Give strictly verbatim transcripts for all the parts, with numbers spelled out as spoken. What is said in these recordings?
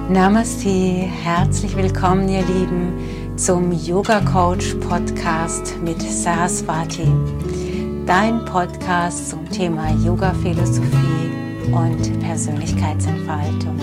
Namaste, herzlich willkommen ihr Lieben zum Yoga Coach Podcast mit Saraswati, dein Podcast zum Thema Yoga Philosophie und Persönlichkeitsentfaltung.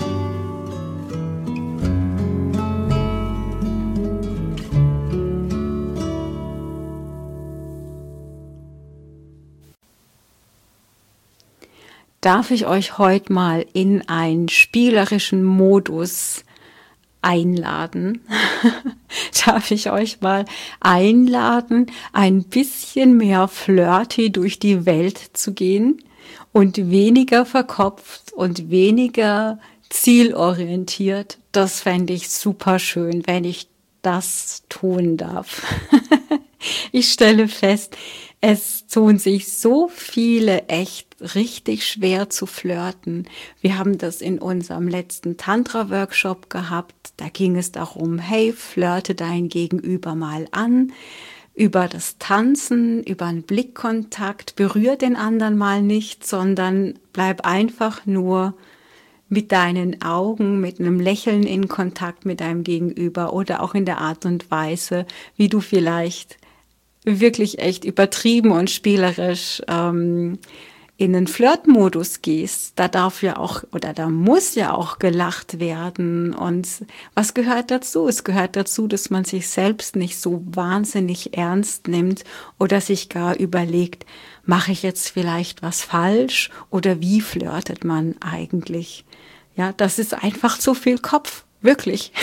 Darf ich euch heute mal in einen spielerischen Modus einladen? Darf ich euch mal einladen, ein bisschen mehr flirty durch die Welt zu gehen und weniger verkopft und weniger zielorientiert? Das fände ich super schön, wenn ich das tun darf. Ich stelle fest, es tun sich so viele echt richtig schwer zu flirten. Wir haben das in unserem letzten Tantra-Workshop gehabt. Da ging es darum, hey, flirte dein Gegenüber mal an. Über das Tanzen, über einen Blickkontakt, berühr den anderen mal nicht, sondern bleib einfach nur mit deinen Augen, mit einem Lächeln in Kontakt mit deinem Gegenüber oder auch in der Art und Weise, wie du vielleicht wirklich echt übertrieben und spielerisch ähm, in den Flirtmodus gehst. Da darf ja auch oder da muss ja auch gelacht werden. Und was gehört dazu? Es gehört dazu, dass man sich selbst nicht so wahnsinnig ernst nimmt oder sich gar überlegt, mache ich jetzt vielleicht was falsch oder wie flirtet man eigentlich? Ja, das ist einfach zu viel Kopf, wirklich.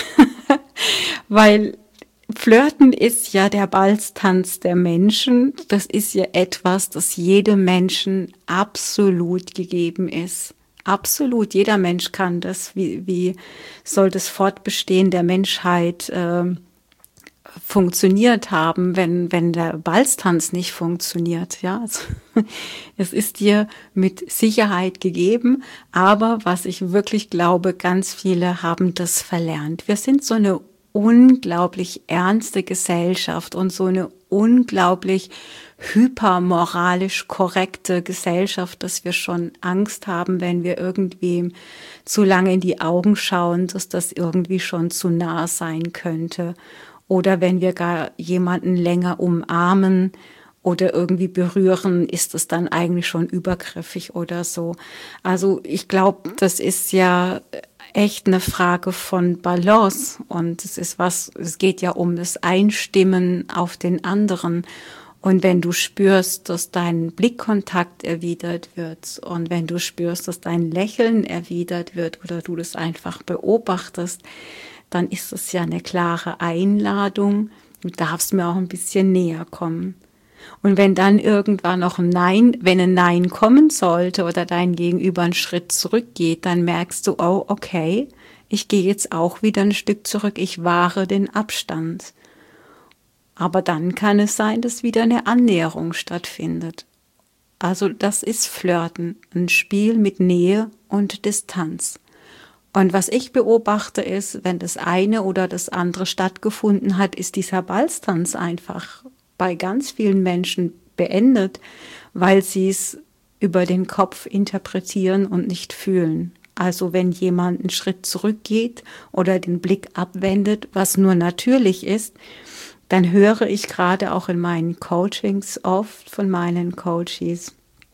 Weil Flirten ist ja der Balztanz der Menschen. Das ist ja etwas, das jedem Menschen absolut gegeben ist. Absolut, jeder Mensch kann das. Wie, wie soll das Fortbestehen der Menschheit äh, funktioniert haben, wenn, wenn der Balztanz nicht funktioniert? Ja, also, es ist dir mit Sicherheit gegeben, aber was ich wirklich glaube, ganz viele haben das verlernt. Wir sind so eine unglaublich ernste Gesellschaft und so eine unglaublich hypermoralisch korrekte Gesellschaft, dass wir schon Angst haben, wenn wir irgendwem zu lange in die Augen schauen, dass das irgendwie schon zu nah sein könnte. Oder wenn wir gar jemanden länger umarmen oder irgendwie berühren, ist es dann eigentlich schon übergriffig oder so. Also ich glaube, das ist ja echt eine Frage von Balance und es ist was, es geht ja um das Einstimmen auf den anderen. Und wenn du spürst, dass dein Blickkontakt erwidert wird und wenn du spürst, dass dein Lächeln erwidert wird oder du das einfach beobachtest, dann ist es ja eine klare Einladung. Du darfst mir auch ein bisschen näher kommen. Und wenn dann irgendwann noch ein Nein, wenn ein Nein kommen sollte oder dein Gegenüber einen Schritt zurückgeht, dann merkst du, oh, okay, ich gehe jetzt auch wieder ein Stück zurück, ich wahre den Abstand. Aber dann kann es sein, dass wieder eine Annäherung stattfindet. Also das ist Flirten, ein Spiel mit Nähe und Distanz. Und was ich beobachte ist, wenn das eine oder das andere stattgefunden hat, ist dieser Balztanz einfach bei ganz vielen Menschen beendet, weil sie es über den Kopf interpretieren und nicht fühlen. Also wenn jemand einen Schritt zurückgeht oder den Blick abwendet, was nur natürlich ist, dann höre ich gerade auch in meinen Coachings oft von meinen Coaches,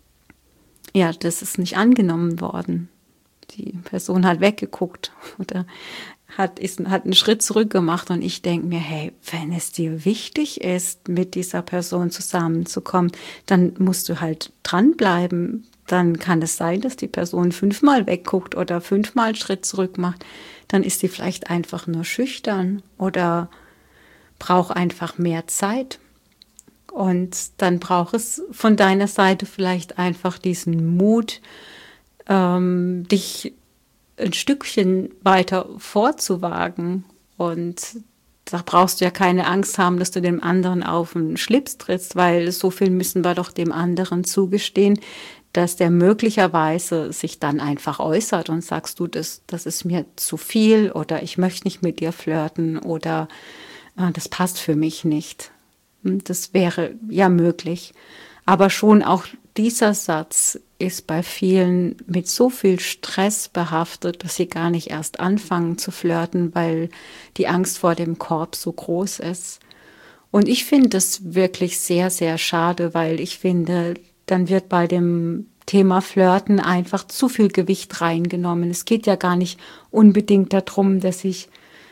ja, das ist nicht angenommen worden. Die Person hat weggeguckt oder hat, ist, hat einen Schritt zurück gemacht und ich denke mir, hey, wenn es dir wichtig ist, mit dieser Person zusammenzukommen, dann musst du halt dranbleiben. Dann kann es sein, dass die Person fünfmal wegguckt oder fünfmal einen Schritt zurück macht. Dann ist sie vielleicht einfach nur schüchtern oder braucht einfach mehr Zeit. Und dann braucht es von deiner Seite vielleicht einfach diesen Mut, ähm, dich ein Stückchen weiter vorzuwagen. Und da brauchst du ja keine Angst haben, dass du dem anderen auf den Schlips trittst, weil so viel müssen wir doch dem anderen zugestehen, dass der möglicherweise sich dann einfach äußert und sagst du, das, das ist mir zu viel oder ich möchte nicht mit dir flirten oder äh, das passt für mich nicht. Das wäre ja möglich. Aber schon auch dieser Satz ist bei vielen mit so viel Stress behaftet, dass sie gar nicht erst anfangen zu flirten, weil die Angst vor dem Korb so groß ist. Und ich finde das wirklich sehr, sehr schade, weil ich finde, dann wird bei dem Thema Flirten einfach zu viel Gewicht reingenommen. Es geht ja gar nicht unbedingt darum, dass ich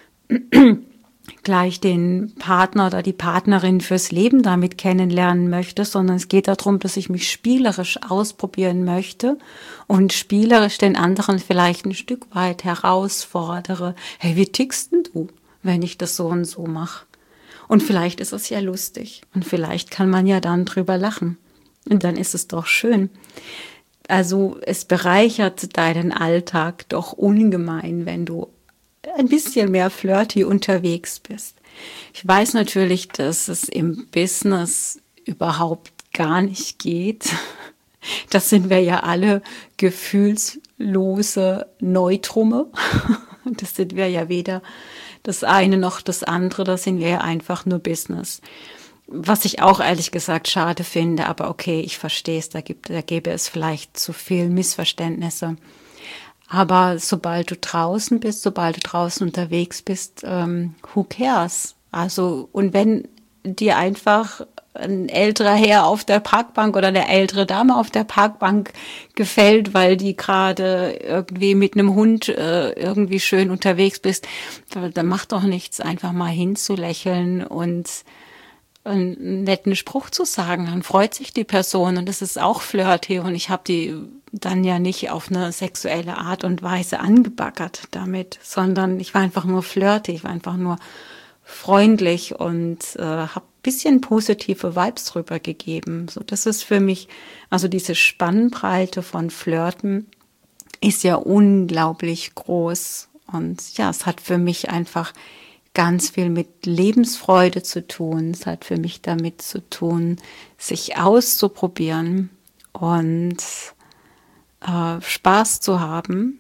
gleich den Partner oder die Partnerin fürs Leben damit kennenlernen möchte, sondern es geht darum, dass ich mich spielerisch ausprobieren möchte und spielerisch den anderen vielleicht ein Stück weit herausfordere. Hey, wie tickst denn du, wenn ich das so und so mache? Und vielleicht ist es ja lustig und vielleicht kann man ja dann drüber lachen. Und dann ist es doch schön. Also es bereichert deinen Alltag doch ungemein, wenn du ein bisschen mehr flirty unterwegs bist. Ich weiß natürlich, dass es im Business überhaupt gar nicht geht. Das sind wir ja alle gefühlslose Neutrumme. Das sind wir ja weder das eine noch das andere. Das sind wir ja einfach nur Business. Was ich auch ehrlich gesagt schade finde, aber okay, ich verstehe es, da, gibt, da gäbe es vielleicht zu viel Missverständnisse. Aber sobald du draußen bist, sobald du draußen unterwegs bist, ähm, who cares? Also, und wenn dir einfach ein älterer Herr auf der Parkbank oder eine ältere Dame auf der Parkbank gefällt, weil die gerade irgendwie mit einem Hund äh, irgendwie schön unterwegs bist, dann macht doch nichts, einfach mal hinzulächeln und einen netten Spruch zu sagen, dann freut sich die Person und das ist auch flirty und ich habe die dann ja nicht auf eine sexuelle Art und Weise angebaggert damit, sondern ich war einfach nur flirty, ich war einfach nur freundlich und äh, habe ein bisschen positive Vibes drüber gegeben. So, das ist für mich, also diese Spannbreite von Flirten ist ja unglaublich groß und ja, es hat für mich einfach ganz viel mit Lebensfreude zu tun. Es hat für mich damit zu tun, sich auszuprobieren und äh, Spaß zu haben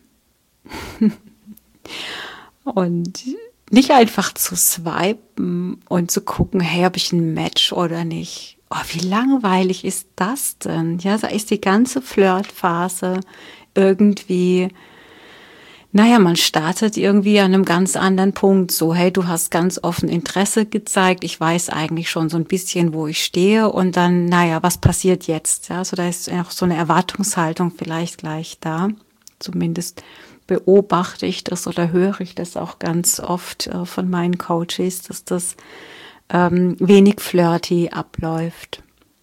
und nicht einfach zu swipen und zu gucken, hey, habe ich ein Match oder nicht. Oh, wie langweilig ist das denn? Ja, da ist die ganze Flirtphase irgendwie. Naja, man startet irgendwie an einem ganz anderen Punkt. So, hey, du hast ganz offen Interesse gezeigt. Ich weiß eigentlich schon so ein bisschen, wo ich stehe. Und dann, naja, was passiert jetzt? Ja, so da ist auch so eine Erwartungshaltung vielleicht gleich da. Zumindest beobachte ich das oder höre ich das auch ganz oft äh, von meinen Coaches, dass das ähm, wenig flirty abläuft.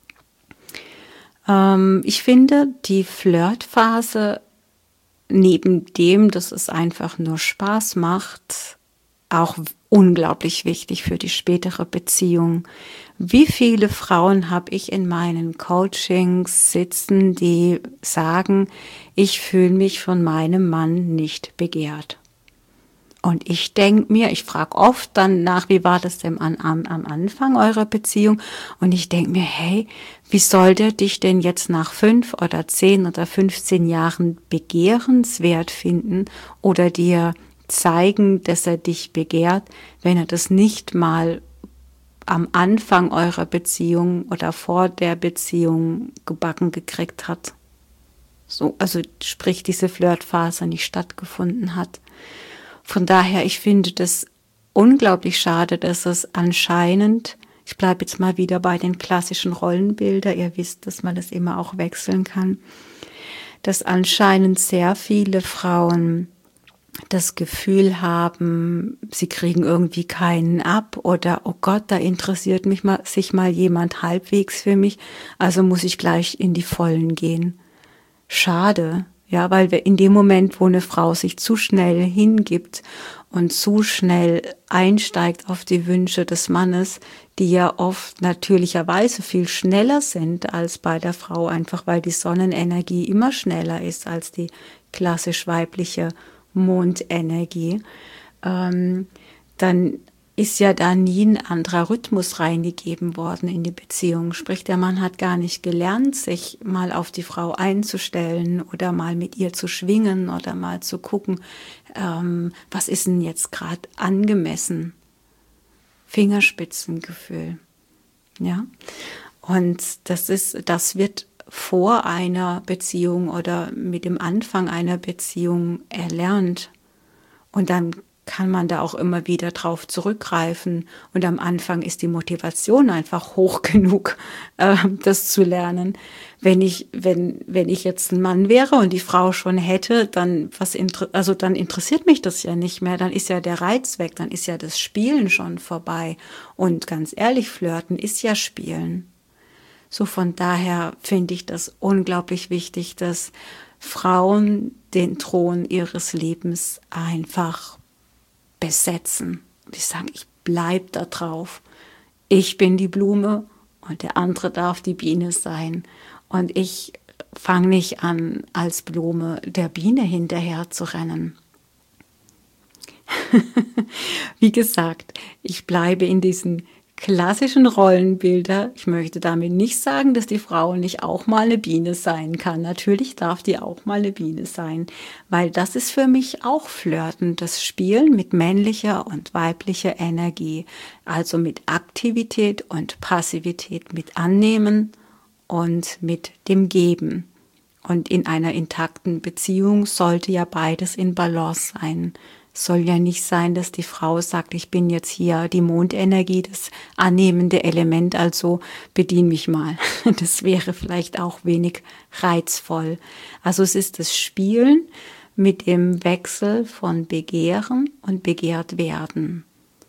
Ähm, ich finde, die Flirtphase neben dem, dass es einfach nur Spaß macht, auch unglaublich wichtig für die spätere Beziehung. Wie viele Frauen habe ich in meinen Coachings sitzen, die sagen, ich fühle mich von meinem Mann nicht begehrt. Und ich denke mir, ich frage oft dann nach, wie war das denn am, am, am Anfang eurer Beziehung? Und ich denke mir, hey, wie soll der dich denn jetzt nach fünf oder zehn oder fünfzehn Jahren begehrenswert finden oder dir zeigen, dass er dich begehrt, wenn er das nicht mal am Anfang eurer Beziehung oder vor der Beziehung gebacken gekriegt hat? So, also sprich, diese Flirtphase nicht stattgefunden hat. Von daher, ich finde das unglaublich schade, dass es anscheinend, ich bleibe jetzt mal wieder bei den klassischen Rollenbildern, ihr wisst, dass man das immer auch wechseln kann, dass anscheinend sehr viele Frauen das Gefühl haben, sie kriegen irgendwie keinen ab oder, oh Gott, da interessiert mich mal, sich mal jemand halbwegs für mich, also muss ich gleich in die Vollen gehen. Schade. Ja, weil wir in dem Moment, wo eine Frau sich zu schnell hingibt und zu schnell einsteigt auf die Wünsche des Mannes, die ja oft natürlicherweise viel schneller sind als bei der Frau, einfach weil die Sonnenenergie immer schneller ist als die klassisch weibliche Mondenergie, ähm, dann ist ja da nie ein anderer Rhythmus reingegeben worden in die Beziehung. Sprich, der Mann hat gar nicht gelernt, sich mal auf die Frau einzustellen oder mal mit ihr zu schwingen oder mal zu gucken, ähm, was ist denn jetzt gerade angemessen? Fingerspitzengefühl. Ja. Und das ist, das wird vor einer Beziehung oder mit dem Anfang einer Beziehung erlernt. Und dann kann man da auch immer wieder drauf zurückgreifen. Und am Anfang ist die Motivation einfach hoch genug, äh, das zu lernen. Wenn ich, wenn, wenn ich jetzt ein Mann wäre und die Frau schon hätte, dann, was, also dann interessiert mich das ja nicht mehr. Dann ist ja der Reiz weg, dann ist ja das Spielen schon vorbei. Und ganz ehrlich, Flirten ist ja Spielen. So von daher finde ich das unglaublich wichtig, dass Frauen den Thron ihres Lebens einfach besetzen. Die sagen, ich bleib da drauf. Ich bin die Blume und der andere darf die Biene sein. Und ich fange nicht an, als Blume der Biene hinterher zu rennen. Wie gesagt, ich bleibe in diesen klassischen Rollenbilder. Ich möchte damit nicht sagen, dass die Frau nicht auch mal eine Biene sein kann. Natürlich darf die auch mal eine Biene sein, weil das ist für mich auch Flirten, das Spielen mit männlicher und weiblicher Energie, also mit Aktivität und Passivität, mit Annehmen und mit dem Geben. Und in einer intakten Beziehung sollte ja beides in Balance sein. Soll ja nicht sein, dass die Frau sagt, ich bin jetzt hier die Mondenergie, das annehmende Element, also bedien mich mal. Das wäre vielleicht auch wenig reizvoll. Also es ist das Spielen mit dem Wechsel von Begehren und begehrt werden.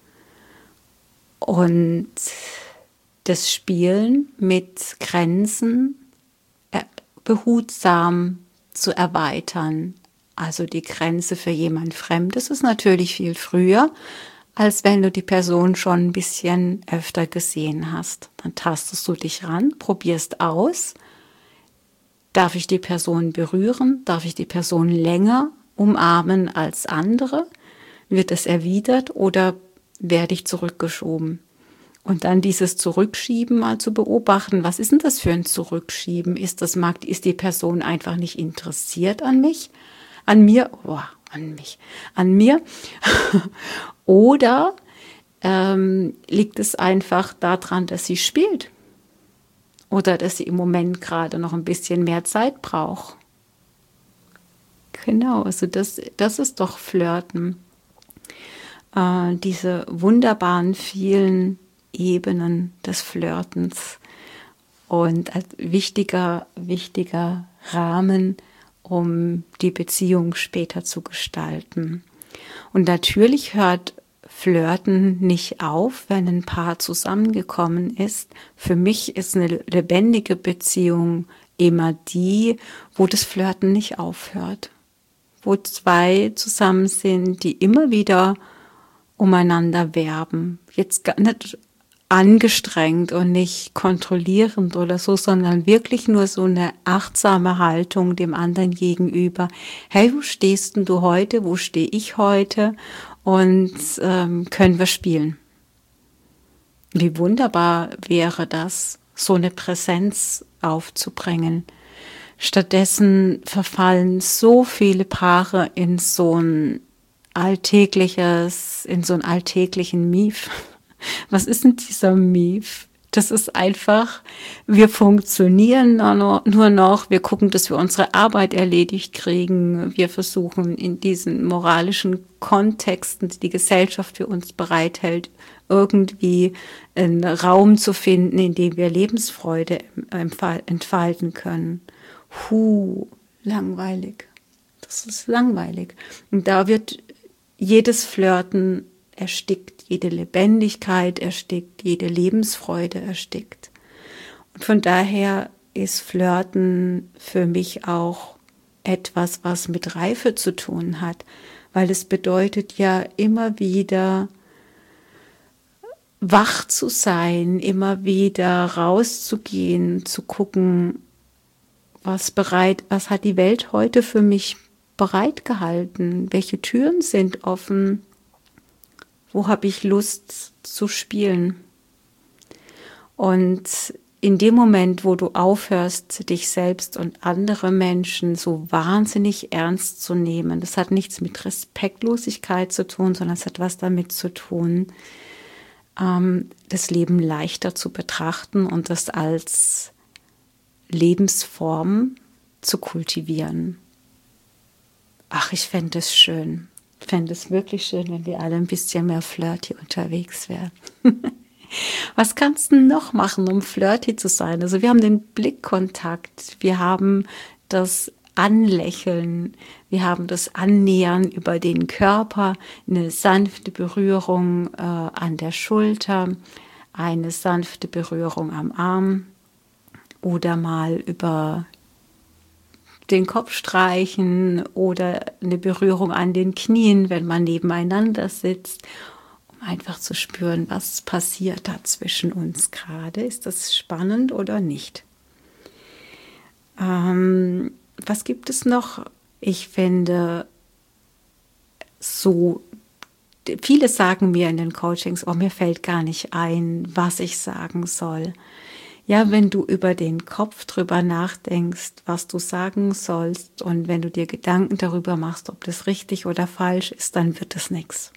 Und das Spielen mit Grenzen behutsam zu erweitern. Also die Grenze für jemand Fremdes ist natürlich viel früher, als wenn du die Person schon ein bisschen öfter gesehen hast. Dann tastest du dich ran, probierst aus. Darf ich die Person berühren? Darf ich die Person länger umarmen als andere? Wird es erwidert oder werde ich zurückgeschoben? Und dann dieses Zurückschieben mal zu beobachten. Was ist denn das für ein Zurückschieben? Ist das, ist die Person einfach nicht interessiert an mich? An mir, oh, an mich, an mir. Oder ähm, liegt es einfach daran, dass sie spielt? Oder dass sie im Moment gerade noch ein bisschen mehr Zeit braucht? Genau, also das, das ist doch Flirten. Äh, diese wunderbaren vielen Ebenen des Flirtens. Und als wichtiger, wichtiger Rahmen, um die Beziehung später zu gestalten. Und natürlich hört Flirten nicht auf, wenn ein Paar zusammengekommen ist. Für mich ist eine lebendige Beziehung immer die, wo das Flirten nicht aufhört. Wo zwei zusammen sind, die immer wieder umeinander werben. Jetzt gar nicht angestrengt und nicht kontrollierend oder so, sondern wirklich nur so eine achtsame Haltung dem anderen gegenüber. Hey, wo stehst denn du heute? Wo stehe ich heute? Und ähm, können wir spielen? Wie wunderbar wäre das, so eine Präsenz aufzubringen. Stattdessen verfallen so viele Paare in so ein alltägliches, in so einen alltäglichen Mief. Was ist denn dieser Mief? Das ist einfach, wir funktionieren nur noch, wir gucken, dass wir unsere Arbeit erledigt kriegen, wir versuchen in diesen moralischen Kontexten, die die Gesellschaft für uns bereithält, irgendwie einen Raum zu finden, in dem wir Lebensfreude entfalten können. Huh, langweilig. Das ist langweilig. Und da wird jedes Flirten erstickt, jede Lebendigkeit erstickt, jede Lebensfreude erstickt. Und von daher ist Flirten für mich auch etwas, was mit Reife zu tun hat, weil es bedeutet ja immer wieder wach zu sein, immer wieder rauszugehen, zu gucken, was bereit, was hat die Welt heute für mich bereitgehalten, welche Türen sind offen, wo habe ich Lust zu spielen. Und in dem Moment, wo du aufhörst, dich selbst und andere Menschen so wahnsinnig ernst zu nehmen, das hat nichts mit Respektlosigkeit zu tun, sondern es hat was damit zu tun, ähm, das Leben leichter zu betrachten und das als Lebensform zu kultivieren. Ach, ich fände es schön. Ich fände es wirklich schön, wenn wir alle ein bisschen mehr flirty unterwegs wären. Was kannst du noch machen, um flirty zu sein? Also wir haben den Blickkontakt, wir haben das Anlächeln, wir haben das Annähern über den Körper, eine sanfte Berührung äh, an der Schulter, eine sanfte Berührung am Arm oder mal über den Kopf streichen oder eine Berührung an den Knien, wenn man nebeneinander sitzt, um einfach zu spüren, was passiert da zwischen uns gerade. Ist das spannend oder nicht? Ähm, was gibt es noch? Ich finde, so, viele sagen mir in den Coachings, oh, mir fällt gar nicht ein, was ich sagen soll. Ja, wenn du über den Kopf drüber nachdenkst, was du sagen sollst und wenn du dir Gedanken darüber machst, ob das richtig oder falsch ist, dann wird es nichts.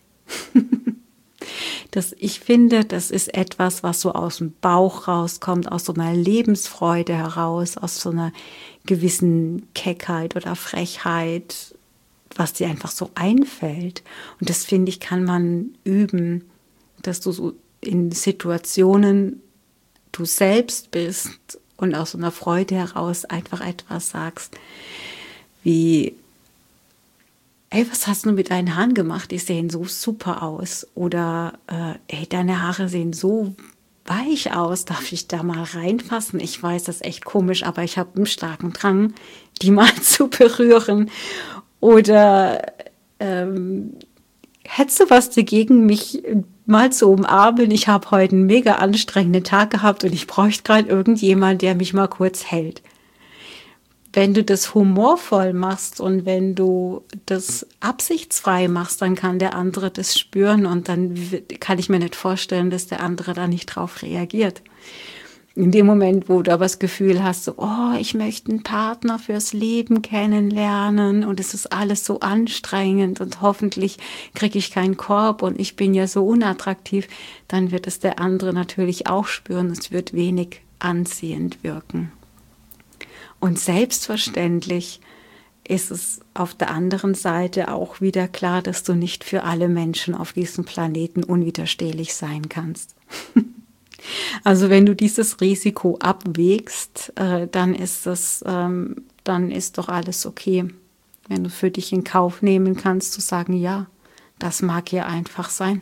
Das, ich finde, das ist etwas, was so aus dem Bauch rauskommt, aus so einer Lebensfreude heraus, aus so einer gewissen Keckheit oder Frechheit, was dir einfach so einfällt. Und das, finde ich, kann man üben, dass du so in Situationen du selbst bist und aus so einer Freude heraus einfach etwas sagst, wie, ey, was hast du mit deinen Haaren gemacht? Die sehen so super aus. Oder, äh, ey, deine Haare sehen so weich aus. Darf ich da mal reinfassen? Ich weiß, das ist echt komisch, aber ich habe einen starken Drang, die mal zu berühren. Oder, ähm, hättest du was dagegen, mich mal zu umarmen? Ich habe heute einen mega anstrengenden Tag gehabt und ich bräuchte gerade irgendjemand, der mich mal kurz hält. Wenn du das humorvoll machst und wenn du das absichtsfrei machst, dann kann der andere das spüren und dann kann ich mir nicht vorstellen, dass der andere da nicht drauf reagiert. In dem Moment, wo du aber das Gefühl hast, so, oh, ich möchte einen Partner fürs Leben kennenlernen und es ist alles so anstrengend und hoffentlich kriege ich keinen Korb und ich bin ja so unattraktiv, dann wird es der andere natürlich auch spüren. Es wird wenig anziehend wirken. Und selbstverständlich ist es auf der anderen Seite auch wieder klar, dass du nicht für alle Menschen auf diesem Planeten unwiderstehlich sein kannst. Also wenn du dieses Risiko abwägst, äh, dann ist das, ähm, dann ist doch alles okay. Wenn du für dich in Kauf nehmen kannst, zu sagen, ja, das mag ja einfach sein.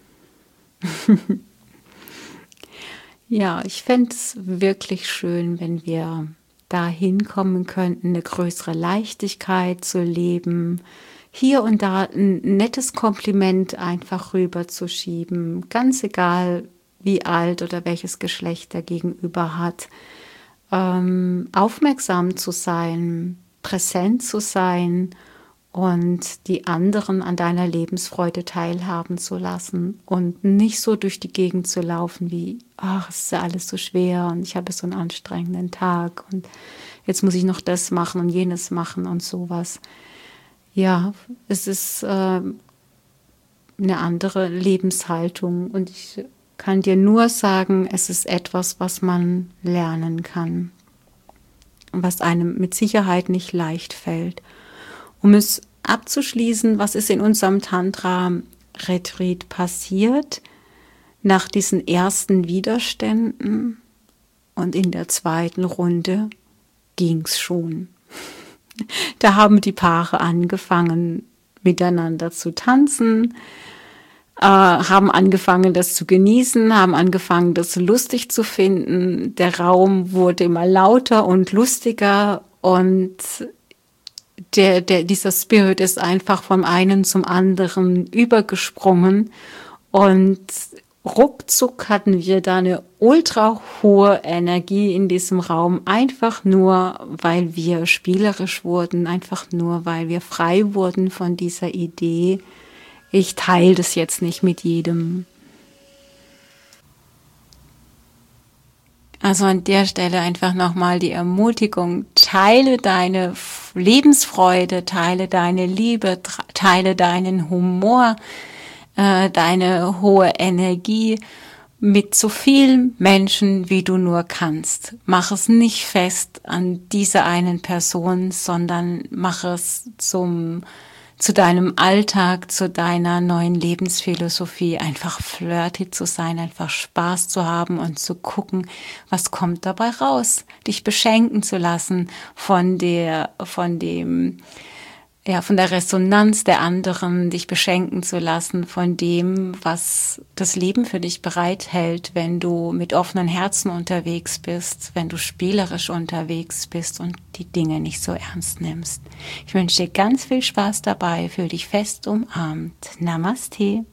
Ja, ich fände es wirklich schön, wenn wir dahin kommen könnten, eine größere Leichtigkeit zu leben, hier und da ein nettes Kompliment einfach rüberzuschieben, ganz egal, wie alt oder welches Geschlecht der Gegenüber hat, ähm, aufmerksam zu sein, präsent zu sein und die anderen an deiner Lebensfreude teilhaben zu lassen und nicht so durch die Gegend zu laufen wie, ach, es ist ja alles so schwer und ich habe so einen anstrengenden Tag und jetzt muss ich noch das machen und jenes machen und sowas. Ja, es ist äh, eine andere Lebenshaltung und ich kann dir nur sagen, es ist etwas, was man lernen kann, was einem mit Sicherheit nicht leicht fällt. Um es abzuschließen, was ist in unserem Tantra-Retreat passiert nach diesen ersten Widerständen und in der zweiten Runde ging's schon. Da haben die Paare angefangen, miteinander zu tanzen, äh, haben angefangen, das zu genießen, haben angefangen, das lustig zu finden. Der Raum wurde immer lauter und lustiger und der, der, dieser Spirit ist einfach vom einen zum anderen übergesprungen und ruckzuck hatten wir da eine ultra hohe Energie in diesem Raum, einfach nur, weil wir spielerisch wurden, einfach nur, weil wir frei wurden von dieser Idee. Ich teile das jetzt nicht mit jedem. Also an der Stelle einfach nochmal die Ermutigung, teile deine Lebensfreude, teile deine Liebe, teile deinen Humor, äh, deine hohe Energie mit so vielen Menschen, wie du nur kannst. Mach es nicht fest an dieser einen Person, sondern mach es zum, zu deinem Alltag, zu deiner neuen Lebensphilosophie, einfach flirty zu sein, einfach Spaß zu haben und zu gucken, was kommt dabei raus, dich beschenken zu lassen von der, von dem, ja, von der Resonanz der anderen, dich beschenken zu lassen von dem, was das Leben für dich bereithält, wenn du mit offenen Herzen unterwegs bist, wenn du spielerisch unterwegs bist und die Dinge nicht so ernst nimmst. Ich wünsche dir ganz viel Spaß dabei, fühl dich fest umarmt. Namaste.